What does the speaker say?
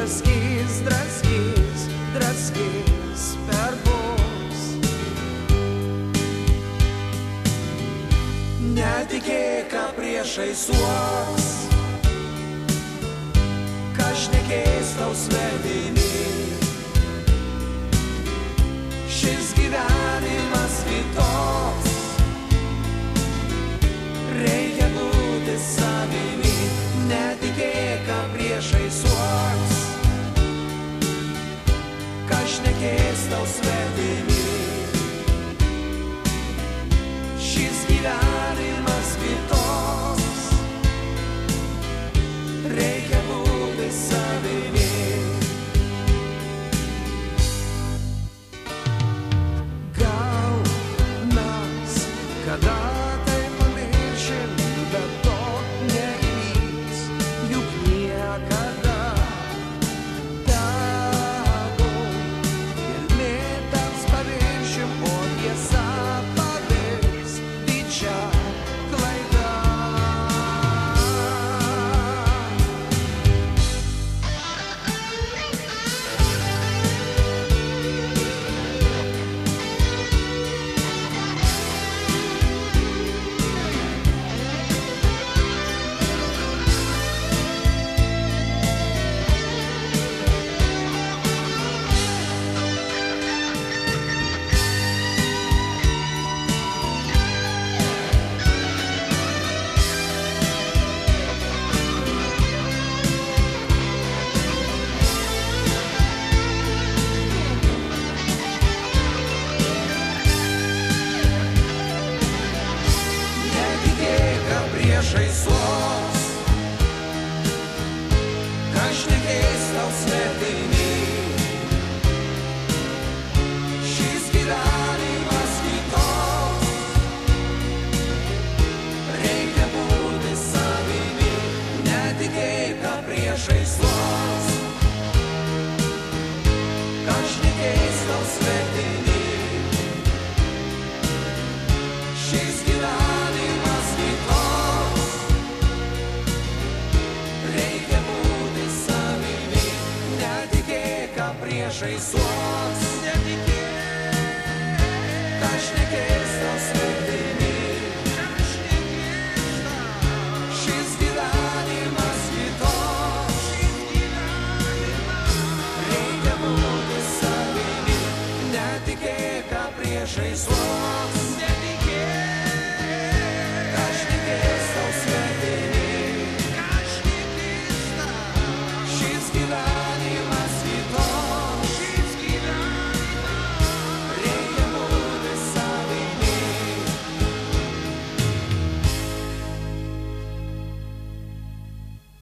draskys, draskys, draskys perpus. Netikėk, ką priešai suoks, ką šnekės tau svetimi. Šis gyvenimas kitoks, reikia būti savimi. Netikėk, ką priešai suoks, ką šnekės tau svetimi. Šis gyvenimas kitoks, reikia būti savimi. Gal mes kada tai pamiršim, bet to neįvyks, juk niekada. Tegul gelmė taps paviršium, o tiesa pavirs didžia klaida. Priešai suoks, ką šnekės tau svetimi. Šis gyvenimas kitoks, reikia būti savimi. Netikėk, ką priešai suoks, ką šnekės tau svetimi. Šis gyvenimas kitoks, reikia būti savimi. Netikėk, ką priešai suoks.